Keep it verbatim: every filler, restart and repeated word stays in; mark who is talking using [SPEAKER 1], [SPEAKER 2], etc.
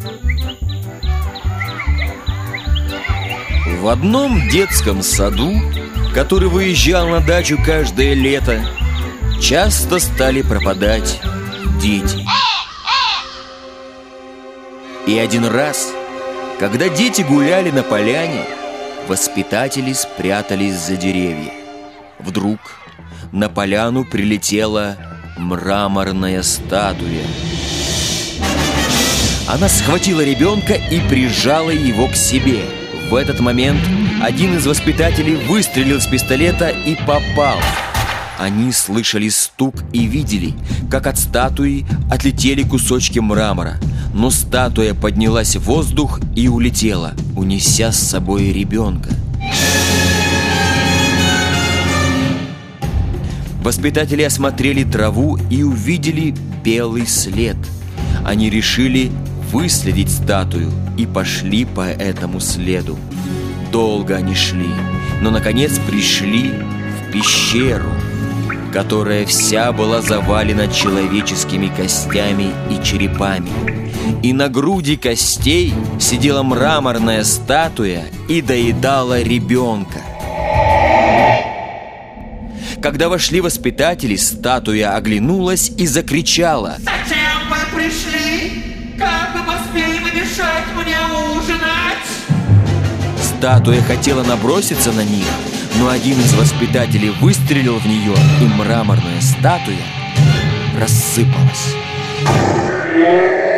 [SPEAKER 1] В одном детском саду, который выезжал на дачу каждое лето, часто стали пропадать дети. И один раз, когда дети гуляли на поляне, воспитатели спрятались за деревья. Вдруг на поляну прилетела мраморная статуя. Она схватила ребенка и прижала его к себе. В этот момент один из воспитателей выстрелил из пистолета и попал. Они слышали стук и видели, как от статуи отлетели кусочки мрамора. Но статуя поднялась в воздух и улетела, унеся с собой ребенка. Воспитатели осмотрели траву и увидели белый след. Они решили выследить статую и пошли по этому следу. Долго они шли, но наконец пришли в пещеру, которая вся была завалена человеческими костями и черепами. И на груди костей сидела мраморная статуя и доедала ребенка. Когда вошли воспитатели, статуя оглянулась и закричала:
[SPEAKER 2] «Зачем вы пришли? Как вы посмели помешать мне ужинать?»
[SPEAKER 1] Статуя хотела наброситься на них, но один из воспитателей выстрелил в нее, и мраморная статуя рассыпалась.